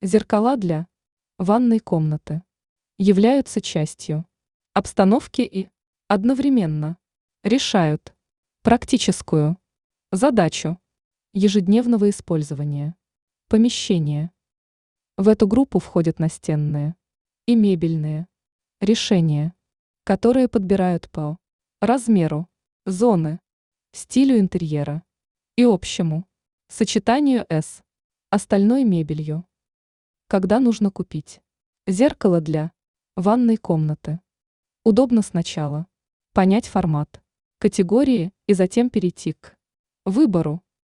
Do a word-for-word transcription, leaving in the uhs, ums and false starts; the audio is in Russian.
Зеркала для ванной комнаты являются частью обстановки и одновременно решают практическую задачу ежедневного использования помещения. В эту группу входят настенные и мебельные решения, которые подбирают по размеру, зоны, стилю интерьера и общему сочетанию с остальной мебелью. Когда нужно купить зеркало для ванной комнаты? Удобно сначала понять формат, категории и затем перейти к выбору